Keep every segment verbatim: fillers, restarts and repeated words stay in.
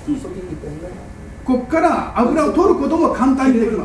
ここから油を取ることも簡単にできます。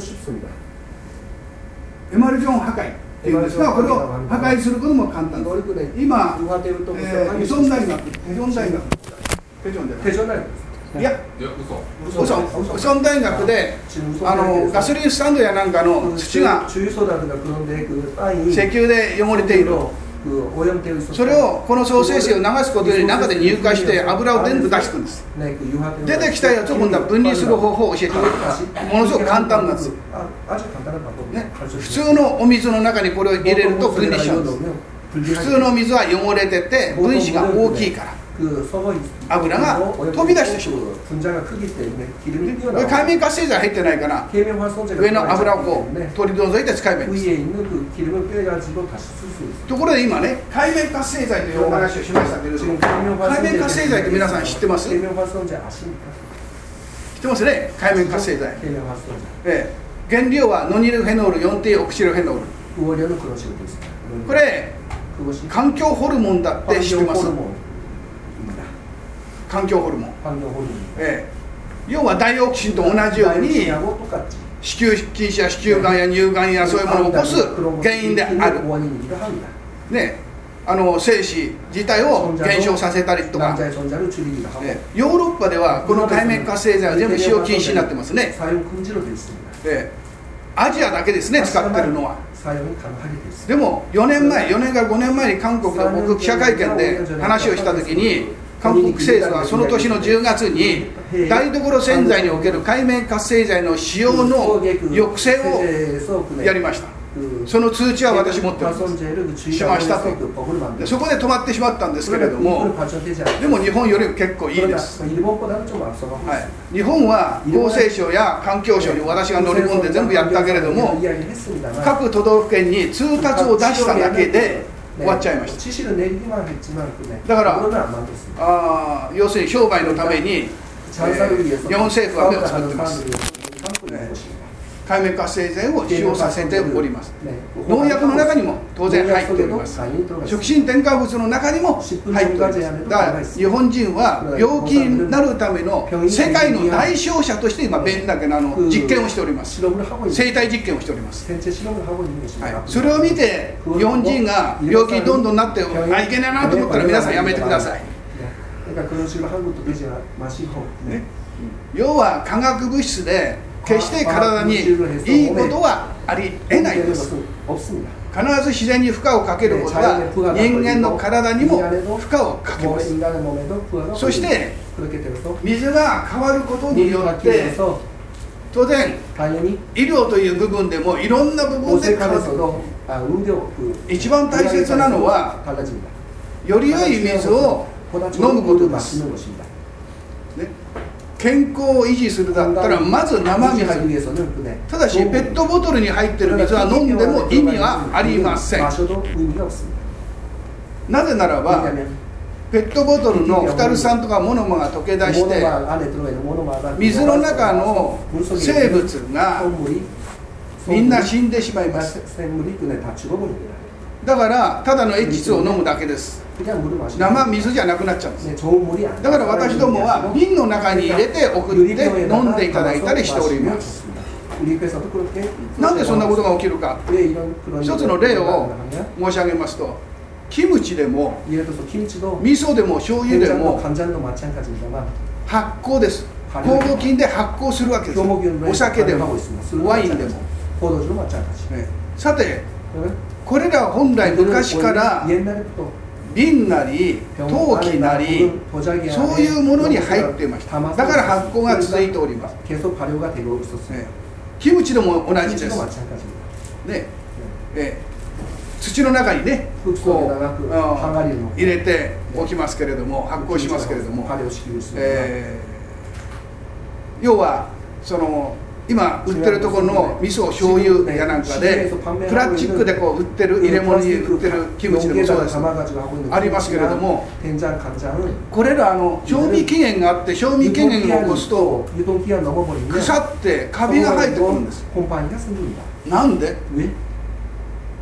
エマルジョン破壊っていうんですが、これを破壊することも簡単です。今、えー、イソン大学、テジョン大学、テジョンじゃない。テジョン大学です。いや、嘘、嘘、ウソン大学であのガソリンスタンドやなんかの土が石油で汚れている。それをこの創生水を流すことで中で乳化して油を全部出していくんです。出てきたやつを今度は分離する方法を教えてもらいます。ものすごく簡単なんです、ね、普通のお水の中にこれを入れると分離しちゃうんです。普通の水は汚れてて分子が大きいから油が飛び出してしまう。海面活性剤入ってないから上の油をこう取り除いて使えばいいんです。ところで今ね、海面活性剤というお話をしましたけれども、海面活性剤って皆さん知ってます？知ってますね、海面活性剤。ええ、原料はノニルフェノール よんていオクシルフェノール。これ環境ホルモンだって知ってます？環境ホルモン、ええ、要はダイオキシンと同じように子宮筋腫や子宮がんや乳がんやそういうものを起こす原因である、ね、あの精子自体を減少させたりとか、ええ、ヨーロッパではこの海面活性剤は全部使用禁止になってますね。ええ、アジアだけですね、使ってるのは。でもよねんまえ、よねんからごねんまえに韓国が僕記者会見で話をしたときに、韓国政府はその年のじゅうがつに台所洗剤における海面活性剤の使用の抑制をやりました。その通知は私持ってます。しましたと。でそこで止まってしまったんですけれども、でも日本より結構いいです、はい、日本は厚生省や環境省に私が乗り込んで全部やったけれども、各都道府県に通達を出しただけで終わっちゃいました。だからあ要するに商売のために、えー、日本政府は目を作ってます。海面活性剤を使用させております。農薬の中にも当然入っております。食品添加物の中にも入っております。だから日本人は病気になるための世界の代償者として今便だけのあの実験をしております。生体実験をしております、はい、それを見て日本人が病気にどんどんなってあいけないなと思ったら皆さんやめてください、ね、要は化学物質で決して体にいいことはありえないです。必ず自然に負荷をかけることは人間の体にも負荷をかけます。そして水が変わることによって当然医療という部分でもいろんな部分で変わる。一番大切なのはより良い水を飲むことです、ね、健康を維持するだったらまず生水。ただしペットボトルに入っている水は飲んでも意味はありません。なぜならばペットボトルのフタル酸とかモノマが溶け出して水の中の生物がみんな死んでしまいます。だからただのエキスを飲むだけです。生水じゃなくなっちゃうんです。だから私どもは瓶の中に入れて送って飲んでいただいたりしております。なんでそんなことが起きるか、一つの例を申し上げますと、キムチでも味噌でも醤油でも発酵です。酵母菌で発酵するわけです。お酒でもワインでも。さてこれらは本来昔から瓶なり陶器なりそういうものに入っていました。だから発酵が続いております。キムチでも同じです。ね、え土の中にねこう入れておきますけれども、発酵しますけれども、えー、要はその今売ってるところの味噌醤油やなんかでプラスチックでこう売ってる入れ物に売ってるキムチでもそうですありますけれども、これらあの賞味期限があって賞味期限を起こすと腐ってカビが生えてくるんです。なんで？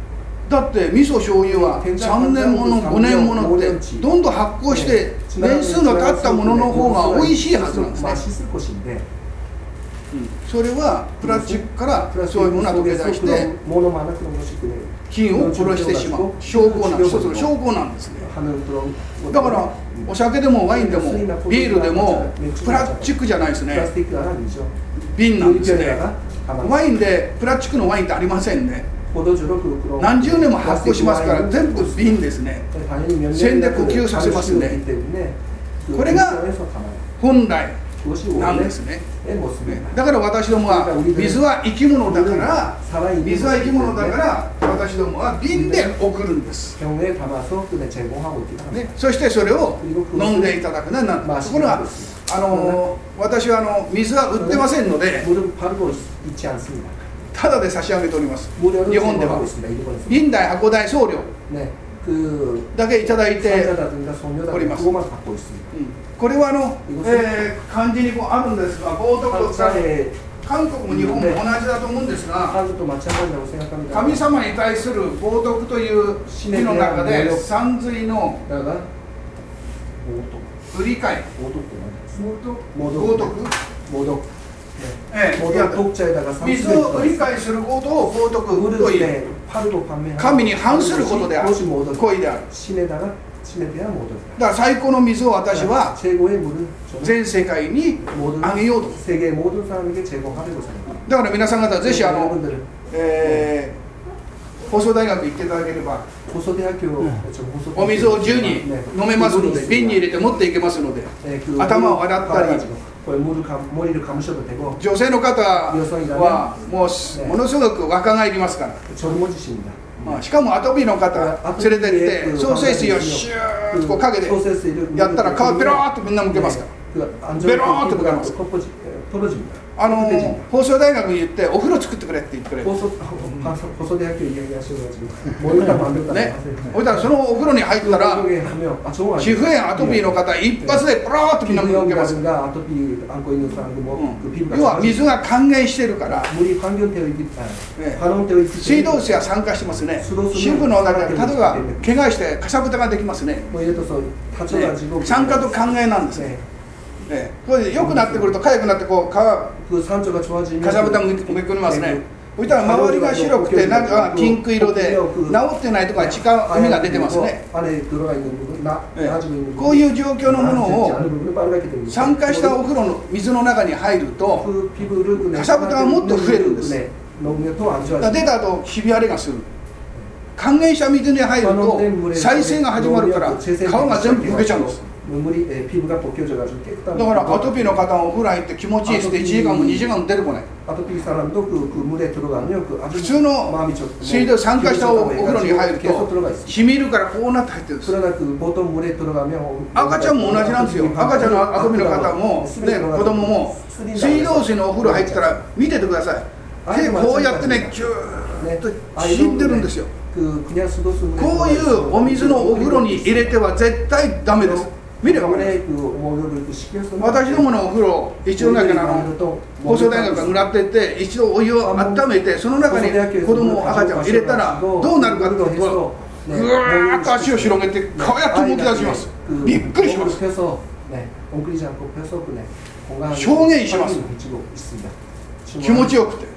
だって味噌醤油はさんねんものごねんものってどんどん発酵して年数の経ったものの方が美味しいはずなんですね。それはプラスチックからそういうものが溶け出して菌を殺してしまう証拠なんです。一つの証拠なんですね。だからお酒でもワインでもビールでもプラスチックじゃないですね。瓶なんですね。ワインでプラスチックのワインってありませんね。何十年も発酵しますから全部瓶ですね。線で呼吸させますね。これが本来なんですね。だから私どもは水は生き物だから水は生き物だから私どもは瓶で送るんです、ね、そしてそれを飲んでいただくななんところがあの私はあの水は売ってませんのでただで差し上げております。日本では瓶代箱代送料だけいただいております。これはあの、えー、漢字にこうあるんですが、冒涜と韓国も日本も同じだと思うんですが、神様に対する冒涜という字の中で山水の売り買い、冒涜、ええ、水を売り買いすることを冒涜という、神に反することである、行為である。だから最高の水を私は全世界にあげようと。だから皆さん方ぜひあの、えー、放送大学行っていただければお水を自由に飲めますので瓶に入れて持っていけますので頭を洗ったり女性の方はもうものすごく若返りますから。しかもアトピーの方連れてってソーセージをシューッとこうかけてやったら皮ペローっとみんなむけますからペローっとむけます。あの放送大学に言ってお風呂作ってくれって言ってくれる。ね、ほいたらそのお風呂に入ったら皮膚炎アトピーの方一発でペローっとみんなむけます。要は水が還元してるから、水道水は酸化してますね。皮膚の中で例えば怪我してかさぶたができますね。酸化と還元なんですね。ね、これで良くなってくると痒くなってこう皮かさぶたもめくりますね。そしたら周りが白くてなんかピンク色で治ってないところに血が海が出てますね。こういう状況のものを酸化したお風呂の水の中に入るとかさぶたがもっと増えるんです。出た後ひび割れがする。還元した水に入ると再生が始まるから皮が全部むけちゃうんです。だからアトピーの方もお風呂入って気持ちいいっていちじかんもにじかんも出てこない。普通の水道酸化したお風呂に入るとしみるからこうなって入ってるんです。赤ちゃんも同じなんですよ。赤ちゃんのアトピーの方も、ね、子供も水道水のお風呂入ってたら見ててください。手こうやってねキューッと死んでるんですよ。こういうお水のお風呂に入れては絶対ダメです。見れば私どものお風呂一度だけの放送大学が狙っていって一度お湯を温めてその中に子供赤ちゃんを入れたらどうなるかというとぐわーっと足を広げてこうやって動き出します。びっくりします。証言します。気持ちよくて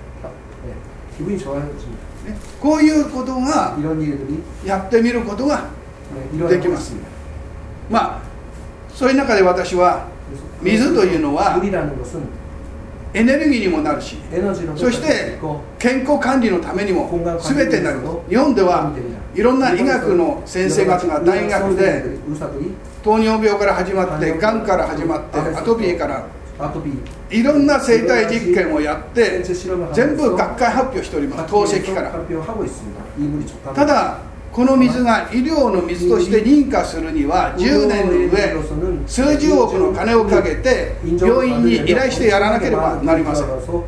こういうことがやってみることができます。まあそういう中で私は水というのはエネルギーにもなるし、そして健康管理のためにも全てになる。日本ではいろんな医学の先生方が大学で糖尿病から始まってがんから始まってアトピーからいろんな生態実験をやって全部学会発表しております。透析から。ただこの水が医療の水として認可するにはじゅうねんの上数十億の金をかけて病院に依頼してやらなければなりません。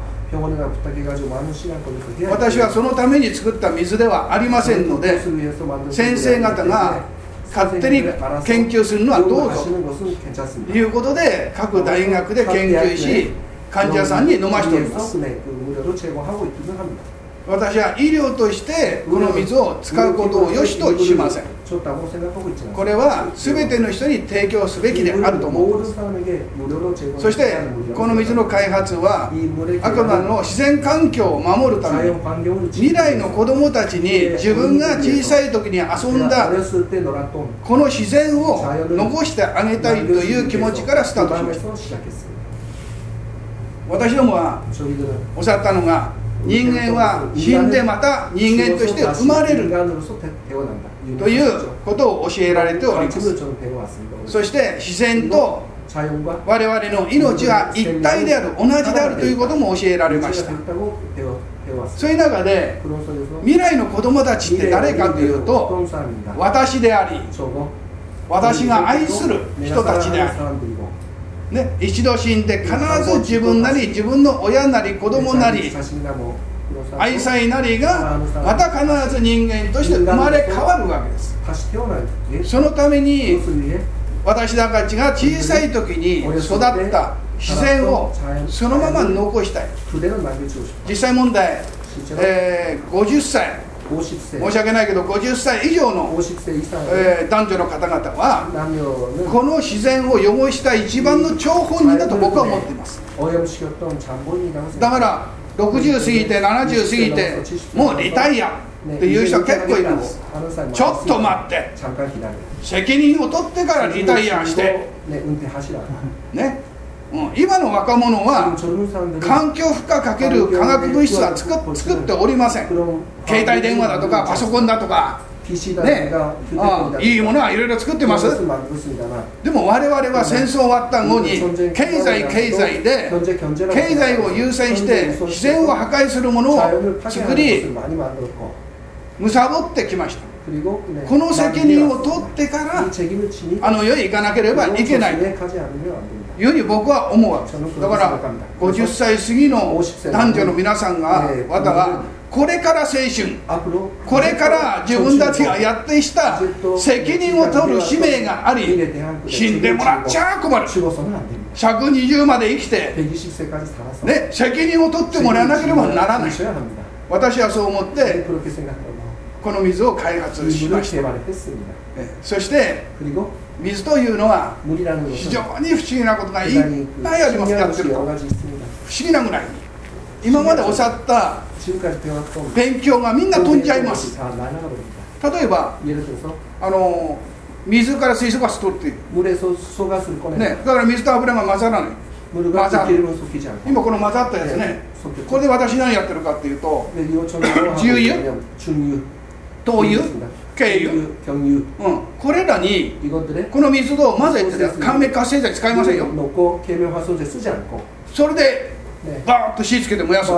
私はそのために作った水ではありませんので、先生方が勝手に研究するのはどうぞということで各大学で研究し患者さんに飲ましております。 私は医療としてこの水を使うことをよしとしません。これは全ての人に提供すべきであると思います。そしてこの水の開発はあくまでも自然環境を守るために、未来の子どもたちに自分が小さい時に遊んだこの自然を残してあげたいという気持ちからスタートしました。私どもはおっしゃったのが、人間は死んでまた人間として生まれるということを教えられております。そして自然と我々の命は一体である、同じであるということも教えられました。そういう中で未来の子供たちって誰かというと、私であり、私が愛する人たちであり、ね、一度死んで必ず自分なり自分の親なり子供なり愛妻なりがまた必ず人間として生まれ変わるわけです。そのために私たちが小さい時に育った自然をそのまま残したい。実際問題、えー、ごじゅっさい、申し訳ないけどごじゅっさい以上の、えー、男女の方々はこの自然を汚した一番の張本人だと僕は思っています。だからろくじゅう過ぎてななじゅう過ぎてもうリタイアっていう人は結構いるんです。ちょっと待って、責任を取ってからリタイアしてね、うん、今の若者は環境負荷かける化学物質は作作っておりません。携帯電話だとかパソコンだとかね、ああいいものはいろいろ作ってます。でも我々は戦争終わった後に経済経済で経済を優先して自然を破壊するものを作り貪ってきました。この責任を取ってからあの世へ行かなければいけないというふうに僕は思うわけです。だからごじゅっさい過ぎの男女の皆さんがまたはこれから青春、これから自分たちがやってきた責任を取る使命があり、死んでもらっちゃ困る。ひゃくにじゅうまで生きて、ね、責任を取ってもらわなければならない。私はそう思ってこの水を開発しました。そして水というのは非常に不思議なことがいっぱいあります。やってると不思議なぐらいに今までおっしゃった勉強がみんな飛んじゃいます。例えばあの水から水素ガス取っている、ね、だから水と油が混ざらない。混ざる今この混ざったやつね、これで私何やってるかっていうと、重油、灯油、軽油、うん、これらにこの水を混ぜて還元活性剤使いませんよ。それでバーッと火つけて燃やす。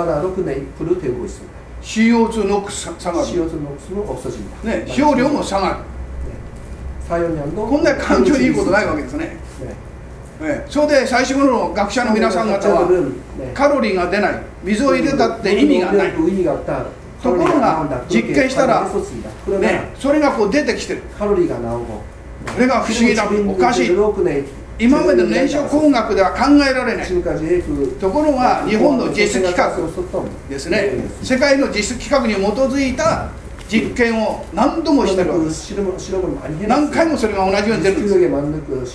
シーオーツー ノックス下がる、ね、使用量も下がる。こんな環境にいいことないわけですね。ね、それで最初の学者の皆さん方はカロリーが出ない、水を入れたって意味がない。ところが実験したら、ね、それがこう出てきてる。これが不思議だ、おかしい。今までの燃焼工学では考えられない。ところが日本の実規格ですね、世界の実規格に基づいた実験を何度もしてるわけです。何回もそれが同じように出るんです。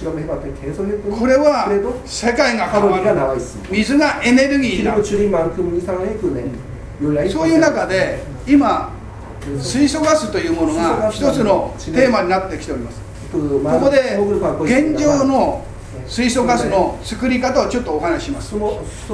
これは世界が変わる、水がエネルギーになる。そういう中で今水素ガスというものが一つのテーマになってきております。ここで現状の水素ガスの作り方をちょっとお話しします。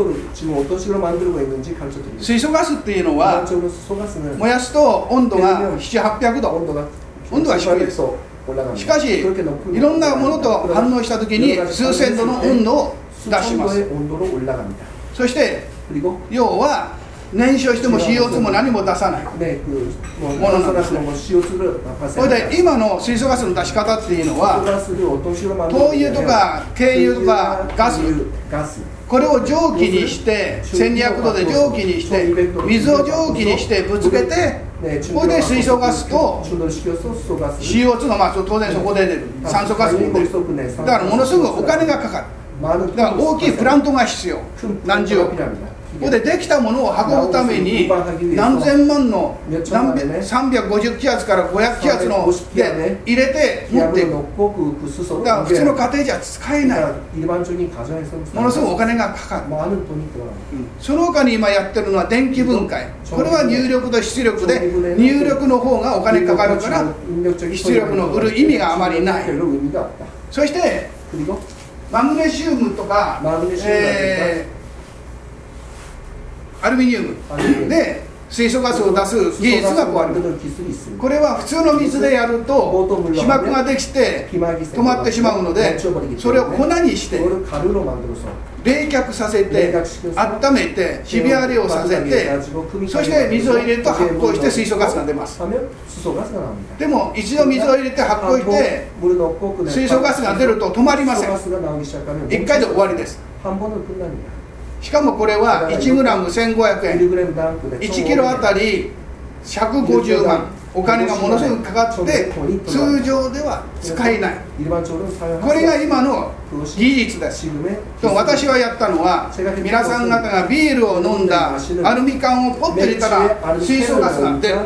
水素ガスっていうのは燃やすと温度がななひゃく、はっぴゃくど、温度は低いです。しかしいろんなものと反応したときに数千度の温度を出します。そして要は燃焼しても シーオーツー も何も出さないものなんですね。それで今の水素ガスの出し方っていうのは灯油とか軽油とかガス、これを蒸気にしてせんにひゃくどで蒸気にして水を蒸気にしてぶつけて、これで水素ガスと シーオーツー がまあ当然そこで出る、酸素ガスも出る。だからものすごくお金がかかる。だから大きいプラントが必要、何十億。 ここでできたものを運ぶために何千万の何さんびゃくごじゅう気圧からごひゃく気圧ので入れて持っていく。だから普通の家庭じゃ使えない。ものすごくお金がかかる。その他に今やってるのは電気分解。これは入力と出力で入力の方がお金かかるから出力の売る意味があまりない。そしてマグネシウムとか、えー、アルミニウムで水素ガスを出す技術がこうある。これは普通の水でやると被膜ができて止まってしまうので、それを粉にして冷却させて温めてひび割れをさせて、そして水を入れると発酵して水素ガスが出ます。でも一度水を入れて発酵して水素ガスが出ると止まりません。いっかいで終わりです。しかもこれはいちグラムせんごひゃくえん、いちキロあたりひゃくごじゅうまん、お金がものすごくかかって通常では使えない。これが今の技術です。でも私はやったのは、皆さん方がビールを飲んだアルミ缶をポッと入れたら水素ガスが出る。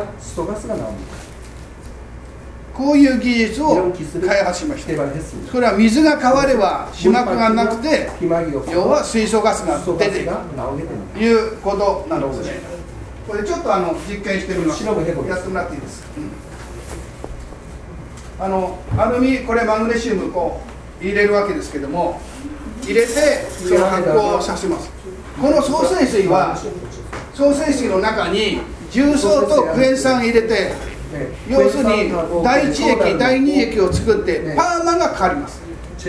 こういう技術を開発しました。それは水が変われば被膜がなくて、要は水素ガスが出ているということなのですね。これちょっとあの実験してみます。やってもらっていいですか。うん、あのアルミ、これマグネシウムこう入れるわけですけども、入れてその発酵をさせます。この総清水は総清水の中に重曹とクエン酸入れて、要するに第一液、第二液を作ってパーマがかかります。パ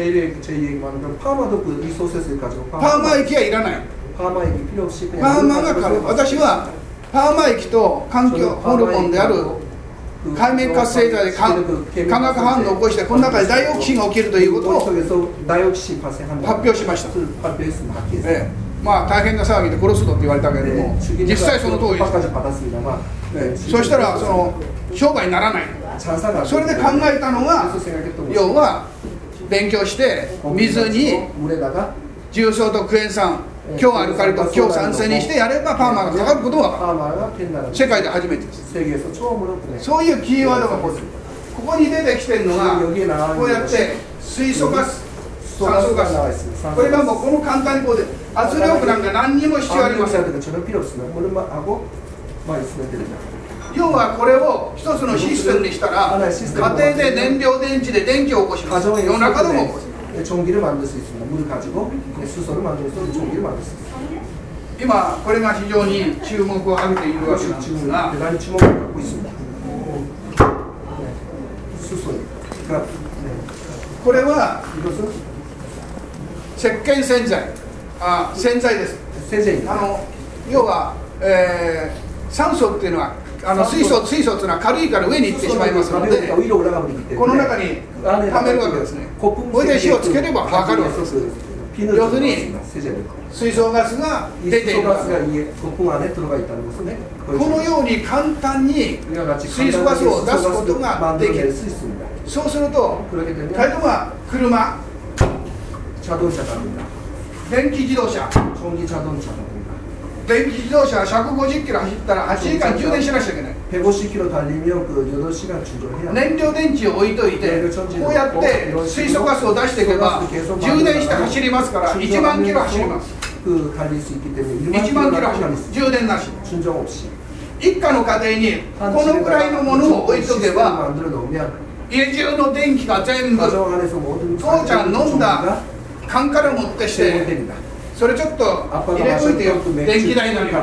ーマ液はいらない。パーマがかかる。私はパーマ液と環境ホルモンである海面活性剤で化学反応を起こして、この中でダイオキシンが起きるということを発表しました。ええ、まあ大変な騒ぎで殺すぞって言われたけれども、実際その通りです。そしたらその商売にならない。それで考えたのが、要は勉強して水に重曹とクエン酸、強アルカリと強酸性にしてやればパーマがかかることが世界で初めてです。そういうキーワードがここに出てきてるのが、こうやって水素ガス、酸素ガス、これがもうこの簡単にこうで圧力なんか何にも必要ありません。要はこれを一つのシステムにしたら、家庭で燃料電池で電気を起こします。夜中でも起こす。今これが非常に注目を浴びているわけなんですが、これは石鹸洗剤、あ、洗剤です。あの要は、えー、酸素っていうのはあの水素、水素っていうのは軽いから上に行ってしまいますので、この中に溜めるわけですね。これで火をつければ分かるわけです。要するに水素ガスが出ている。このように簡単に水素ガスを出すことができる。そうすると、例えば車、電気自動車、電気自動車はひゃくごじゅっキロ走ったらはちじかん充電しなきゃいけない。燃料電池を置いといて、こうやって水素ガスを出していけば充電して走りますから、いちまんキロ走ります。いちまんキロ走ります。充電なし。一家の家庭にこのくらいのものを置いとけば、家中の電気が全部父ちゃん飲んだ缶から持ってして、それちょっと入れといてよ、電気代になります。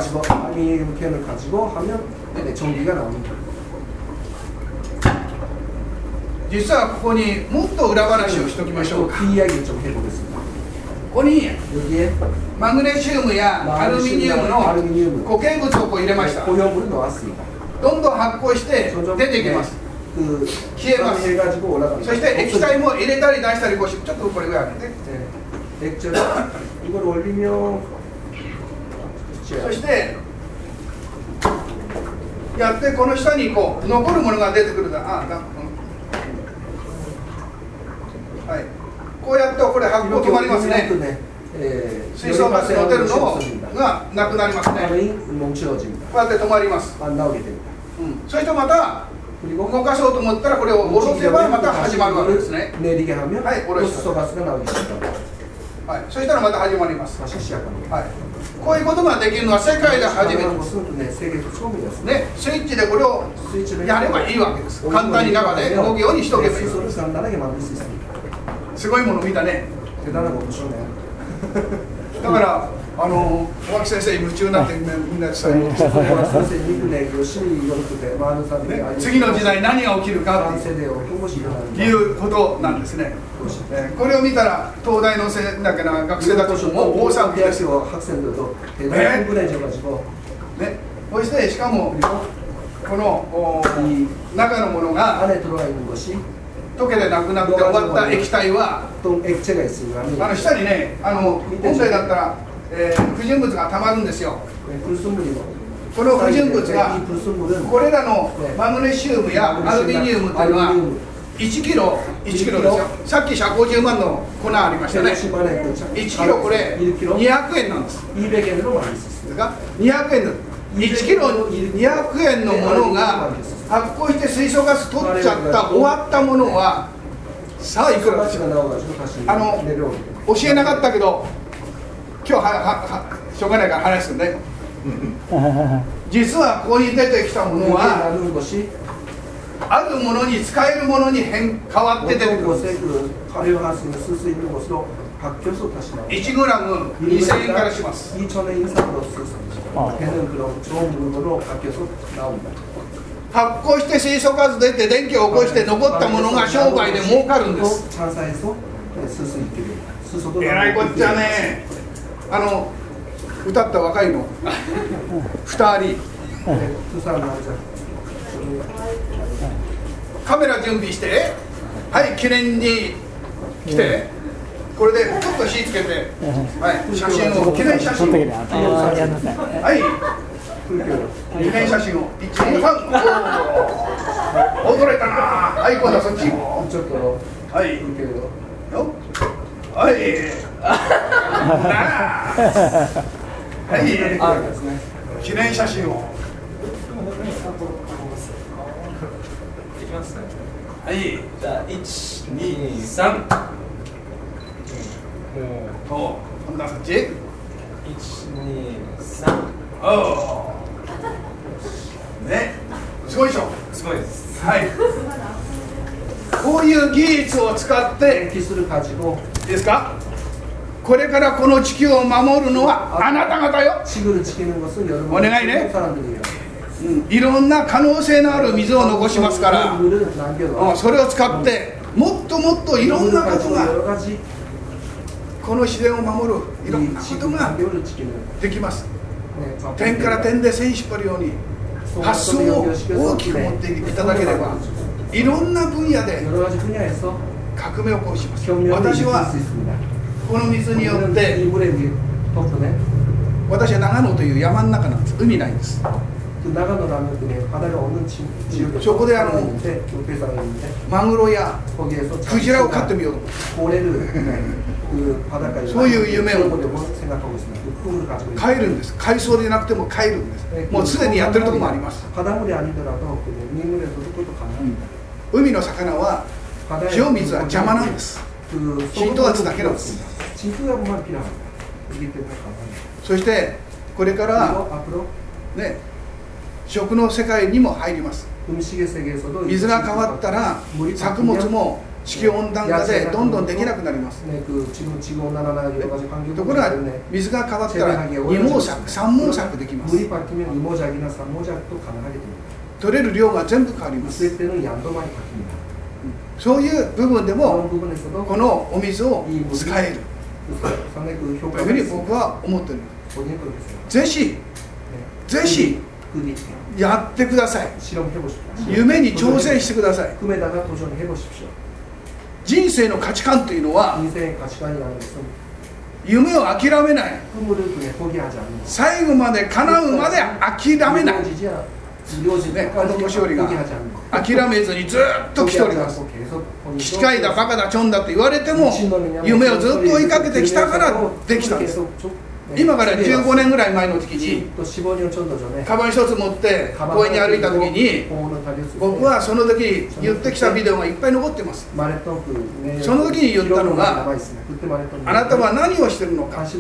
実はここにもっと裏話をしておきましょうか。ここにマグネシウムやアルミニウムの固形物をこう入れました。どんどん発酵して出てきます。消えます。そして液体も入れたり出したり、こうしちょっとこれぐらいあるね。そしてやってこの下にこう残るものが出てくるだ。ああ、はい、こうやってこれ発酵止まりますね。 水素ガスの出るのがなくなりますね。こうやって止まります。うん、そしてまた動かそうと思ったらこれを下ろせばまた始まるわけですね。はい、下ろした。はい、そしたらまた始まります。はい、こういうことができるのは世界で初めてです。ね、スイッチでこれをやればいいわけです。簡単に中で動くようにしとけばいい。すごいもの見たね。だからあの大木先生夢中になってみんなで伝える。次の時代何が起きるかっていうことなんですね。これを見たら東大のせだけな学生たちも大騒ぎです。ね、そしてしかもこの中のものが溶けてなくなって終わった液体はあの下にね、あの本来だったら、えー、不純物がたまるんですよ。この不純物がこれらのマグネシウムやアルミニウムというのはいちキロいちキロですよ。さっきひゃくごじゅうまんの粉ありましたね。いちキロこれにひゃくえんなんです。ですかにひゃくえんのいちキロにひゃくえんのものが発酵して水素ガス取っちゃった終わったものはさあいくらですか。あの教えなかったけど今日はははしょうがないから話すんで実はここに出てきたものはあるものに使えるものに変変わって出てくるんです。いちグラムにせんえんからします。発酵して水素ガス出て電気を起こして残ったものが商売で儲かるんです。えらいこっちゃね。あの歌った若いのふたりカメラ準備してはい記念に来てこれでちょっと火つけてはい写真を記念写真をはい記念写真をいちにさん驚いたな。はい今度はそっちはいはいはい記念写真をいきますね。はいじゃあいちにさんおお今度はそっちいちにさんおおねすごいでしょ。すごいです。はいこういう技術を使っていいですか。これからこの地球を守るのはあなた方よ。お願いね、うん、いろんな可能性のある水を残しますから、うん、それを使ってもっともっといろんなことがこの自然を守るいろんなことができます。点から点で線引っ張るように発想を大きく持っていただければいろんな分野で革命を起こします。私はこの水によって私は長野という山の中なんです。海ないんです。そこであのマグロやクジラを飼ってみようと思ってそういう夢を持ってます。飼えるんです。海藻でなくても飼えるんです。もうすでにやってるところもあります。海の魚は塩水は邪魔なんです。浸透圧だけなんです。そしてこれからね食の世界にも入ります。水が変わったら作物も地球温暖化でどんどんできなくなります。ところが水が変わったら二毛作三毛作できます。取れる量が全部変わります。そういう部分でもこのお水を使えるというふうに僕は思っている。ぜひぜひやってください。夢に挑戦してください。人生の価値観というのは夢を諦めない、最後まで叶うまで諦めない、 ね、この年寄りが諦めずにずっと来ております。機械だバカだチョンだって言われても夢をずっと追いかけてきたからできたんです。今からじゅうごねんぐらい前の時にカバン一つ持って公園に歩いた時に僕はその時言ってきたビデオがいっぱい残ってます。その時に言ったのが、あなたは何をしてるのか、ね、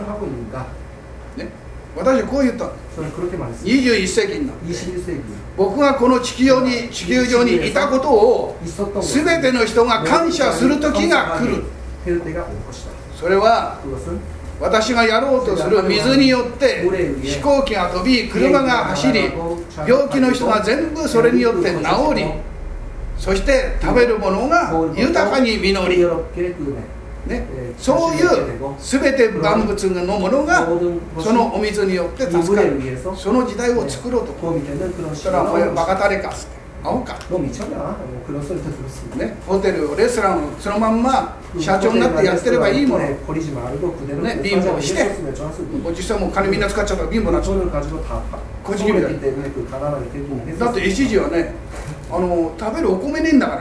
私はこう言った。にじゅういっ世紀になって僕がこの地球に地球上にいたことを全ての人が感謝する時が来る。それは私がやろうとする水によって飛行機が飛び、車が走り、病気の人が全部それによって治り、そして食べるものが豊かに実り、ね、そういう全て万物のものがそのお水によって助かる、その時代を作ろうと。そしたら「お前バカタレか」っつって「青か」ね、ホテルレストランをそのまんま社長になってやってればいいもの、ね、貧乏して実際もう金みんな使っちゃったら貧乏になっちゃう。こじきみたいだって一時はね、あの食べるお米ねえんだから、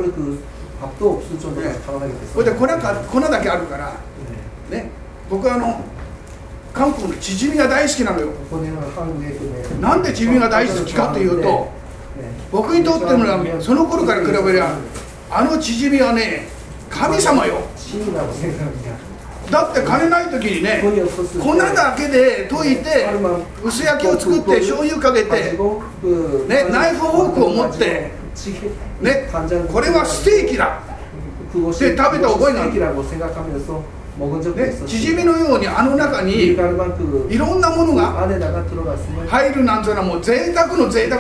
それで粉か粉だけあるからね。僕はあの韓国のチヂミが大好きなのよ。なんでチヂミが大好きかというと、僕にとってのはその頃から比べりゃあのチヂミはね神様よ。だって金ない時にね、粉だけで溶いて薄焼きを作って醤油かけて、ね、ナイフフォークを持って、ね、これはステーキだで食べた覚えがある。ね、チヂミのようにあの中にいろんなものが入るなんていうのはもう贅沢の贅沢。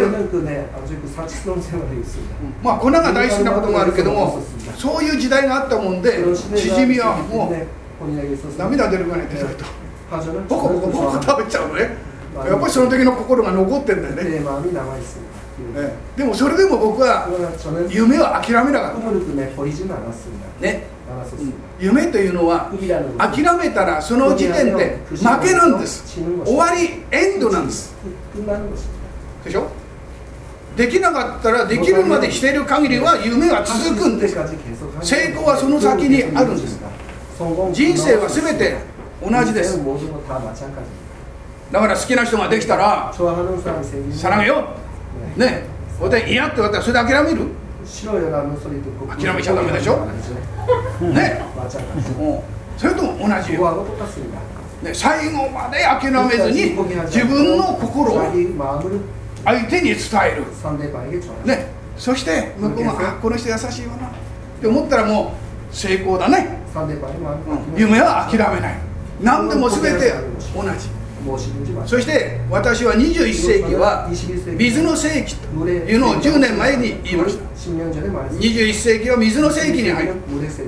まあ粉が大好きなこともあるけども、そういう時代があったもんで、チヂミはもう涙出るぐらい出てるとボコボコボコ食べちゃうのね。やっぱりその時の心が残ってんだよね。ね、でもそれでも僕は夢を諦めなかった。ね、夢というのは諦めたらその時点で負けなんです。終わり、エンドなんです。でしょ。できなかったらできるまでしている限りは夢は続くんです。成功はその先にあるんです。人生は全て同じです。だから好きな人ができたらさらげようね。それで嫌って言われたらそれで諦める？諦めちゃダメでしょね。それとも同じよ、ね、最後まで諦めずに自分の心を相手に伝える、ね、そして向こうが「あ、この人優しいわな」って思ったらもう成功だね、うん、夢は諦めない。何でも全て同じ。そして私はにじゅういっ世紀は水の世紀というのをじゅうねんまえに言いました。にじゅういっ世紀は水の世紀に入る。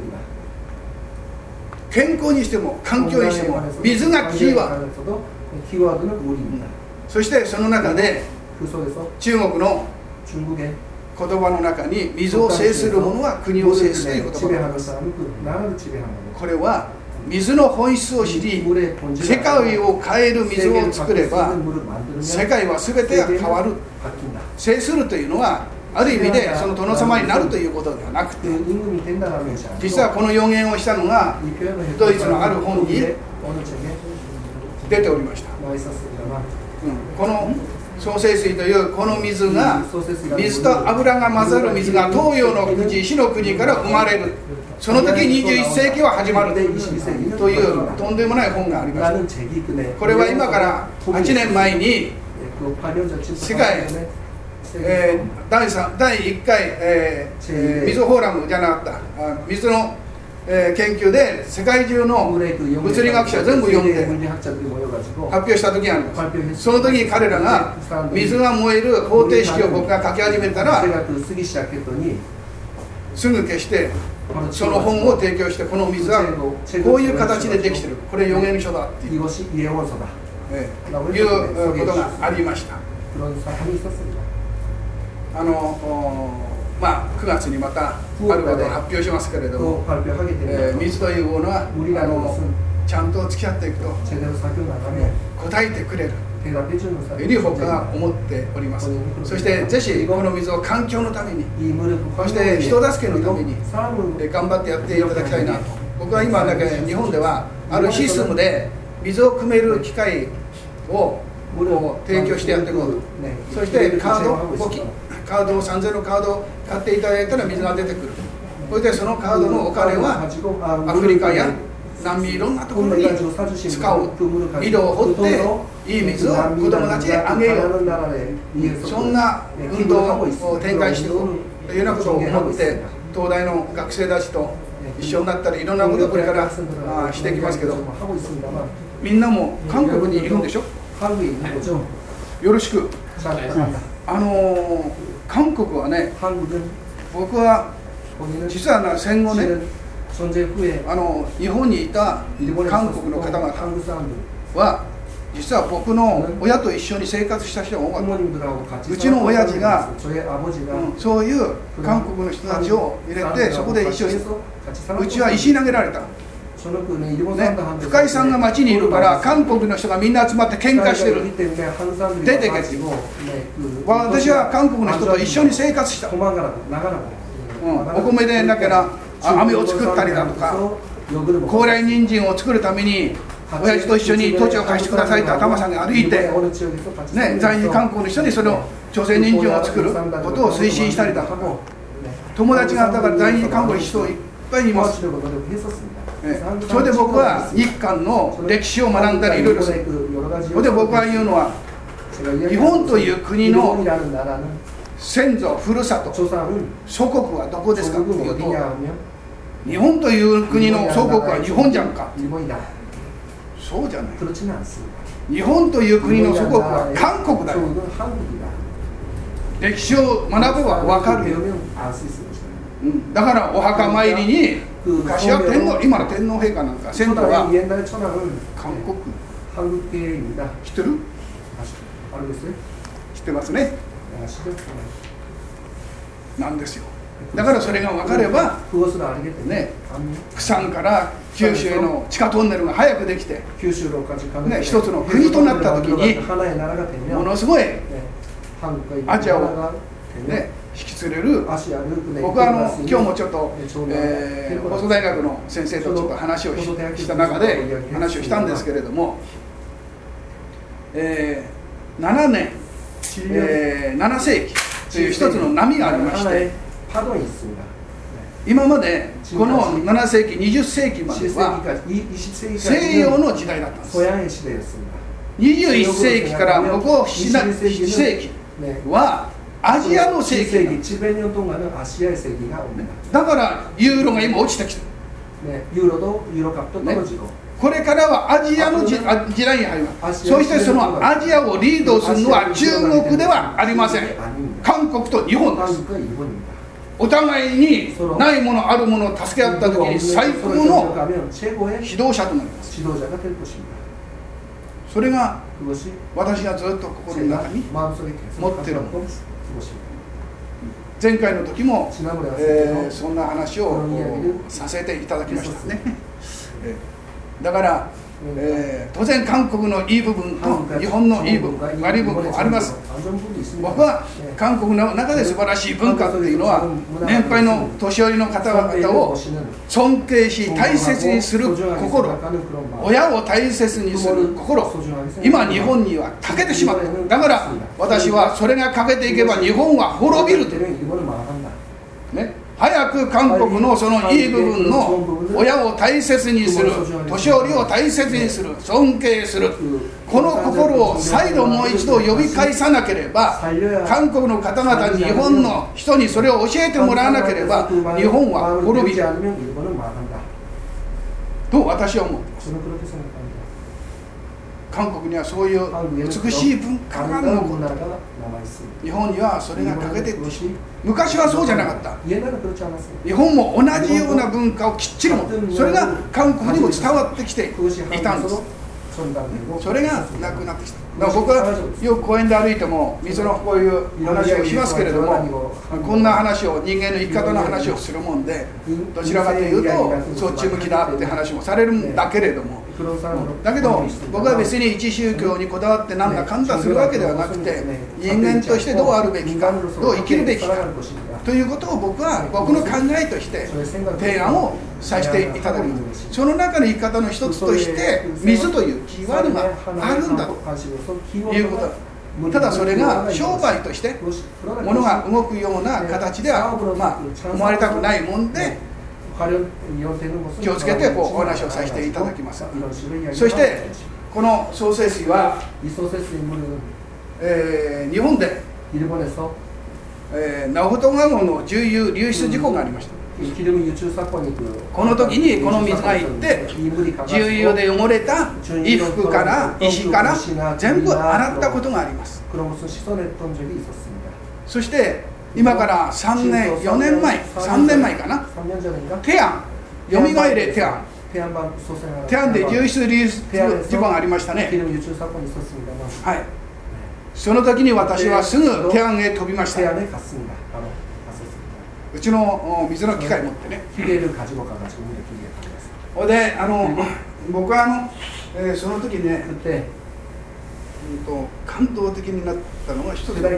健康にしても環境にしても水がキーワード。そしてその中で中国の言葉の中に水を制する者は国を制すという言葉があります。これは水の本質を知り、世界を変える水を作れば世界は全てが変わる。制するというのはある意味でその殿様になるということではなくて、実はこの予言をしたのがドイツのある本に出ておりました。うん、この創世水というこの水が、水と油が混ざる水が東洋の国、死の国から生まれる。その時にじゅういっ世紀は始まるというとんでもない本があります。これは今からはちねんまえに世界、えー、だいさんだいいっかい、えーえー、水フォーラムじゃなかった水の、えー、研究で世界中の物理学者全部読んで発表した時があります。その時に彼らが水が燃える方程式を僕が書き始めたらすぐ消してその本を提供して、この水はこういう形でできている、これ予言書だっていう、えー、いうことがありました。あのまあ、くがつにまたあることを発表しますけれども、えー、水というものはあのちゃんと付き合っていくと答えてくれる。 いるほか思っております。そしてぜひこの水を環境のために、そして人助けのために頑張ってやっていただきたいなと。僕は今だけ日本ではあるシステムで水を汲める機械を提供してやっていこうと。そしてカード募金、カードをさんぜんのカードを買っていただいたら水が出てくる。それでそのカードのお金はアフリカや難民いろんなところに使う。井戸を掘っていい水を子供たちにあげよう。そんな運動を展開していこうというようなことを思って、東大の学生たちと一緒になったりいろんなことをこれからしていきますけど、みんなも韓国にいるんでしょ。よろしく。あのー、韓国はね、僕は実はな戦後ね、あの日本にいた韓国の方々は実は僕の親と一緒に生活した人が多かった。うちの親父が、うん、そういう韓国の人たちを入れてそこで一緒に、うちは石投げられた。ね、深井さんが町にいるから韓国の人がみんな集まって喧嘩してる。出てけって。私は韓国の人と一緒に生活した。うん、お米でだから飴を作ったりだとか、高麗人参を作るために親父と一緒に土地を貸してくださいと頭下げ歩いて、ね、在日韓国の人にその朝鮮人参を作ることを推進したりだとか、友達がだから在日韓国の人いっぱいいます。それで僕は日韓の歴史を学んだりいろいろする。それで僕は言うのは、日本という国の先祖、ふるさと、祖国はどこですかというと、日本という国の祖国は日本じゃんか。そうじゃない。日本という国の祖国は韓国だよ。歴史を学べば分かるよ。うん、だからお墓参りに昔は天皇、今の天皇陛下なんか先祖は韓国。知ってる？知ってますね。なんですよ。だからそれが分かれば、ね、釜山から九州への地下トンネルが早くできて、ね、一つの国となった時にものすごいアジアを、ね、引き連れる。僕はあの今日もちょっと、えー、放送大学の先生とちょっと話を し, した中で話をしたんですけれども、えー、ななねん、えー、ななせいきという一つの波がありまして、今までこのななせいき、にじゅっせいきまでは西洋の時代だったんです。にじゅういっせいきから向こうななせいきはアジアの世紀なんです。だからユーロが今落ちてきてる。これからはアジアの時代に入ります。そしてそのアジアをリードするのは中国ではありません。韓国と日本です。お互いにないものあるものを助け合った時に最高の指導者となります。それが私がずっと心の中に持ってるものです。前回の時も、えー、そんな話をさせていただきましたね。だから、えー、当然韓国のいい部分と日本のいい部分、悪い部分もあります。僕は韓国の中で素晴らしい文化というのは、年配の年寄りの方々を尊敬し大切にする心、親を大切にする心、今日本には欠けてしまった。だから私はそれが欠けていけば日本は滅びると、ね、早く韓国のそのいい部分の親を大切にする、年寄りを大切にする、尊敬する、この心を再度もう一度呼び返さなければ、韓国の方々に日本の人にそれを教えてもらわなければ日本は滅びると私は思っています。韓国にはそういう美しい文化が残っている。日本にはそれが欠けている。昔はそうじゃなかった。日本も同じような文化をきっちり持っている。それが韓国にも伝わってきていたんです。それがなくなってきた。だから僕はよく公園で歩いても水のこういう話をしますけれども、こんな話を、人間の生き方の話をするもんで、どちらかというとそっち向きだって話もされるんだけれども、 だけど僕は別に一宗教にこだわってなんだかんだするわけではなくて、人間としてどうあるべきか、どう生きるべきかということを僕は僕の考えとして提案をさせていただきます。その中の生き方の一つとして水というキーワードがあるんだということ。ただそれが商売として物が動くような形では、まあ、思われたくないもんで気をつけてこうお話をさせていただきます。そしてこの創生水は、えー、日本で、えー、ナフト川の重油流出事故がありました。この時にこの水がいって重油で汚れた衣服から石から全部洗ったことがあります。そして今からさんねんよねんまえさんねんまえかな、テアンよみがえれテアンテアンで流出流出事故がありましたね。はい、その時に私はすぐテアンへ飛びました。うちの水の機械持ってね。で、あの僕はあの、えー、その時ね、うんと感動的になったのが一つ。うん、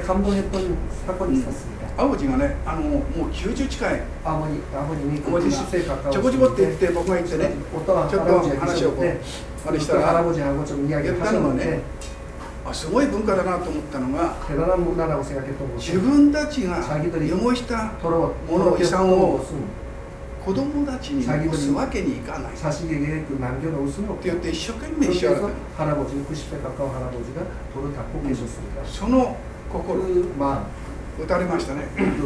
青路がね、あのもうきゅうじゅう近い青路がちょこちょこって言って僕が行ってね、ちょっと話をこうあれしたら言ったのはね、あ、すごい文化だなと思ったのが、自分たちが汚したもの、遺産を子供たちに残すわけにいかないって言って一生懸命しようと。その心打たれましたね。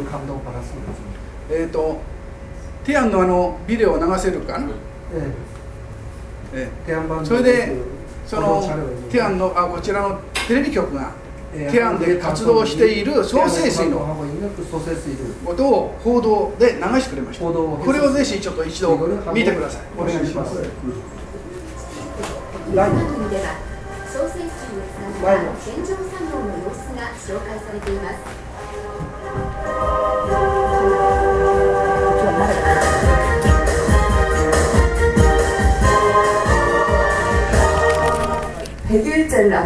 えっとテアンのあのビデオを流せるかな。ええ、それでそのテアンのあこちらのテレビ局がテアンで活動している創生水のことを報道で流してくれました。これをぜひちょっと一度見てください。お願いします。 番組では創生水を使った洗浄作業の様子が紹介されています。백일제를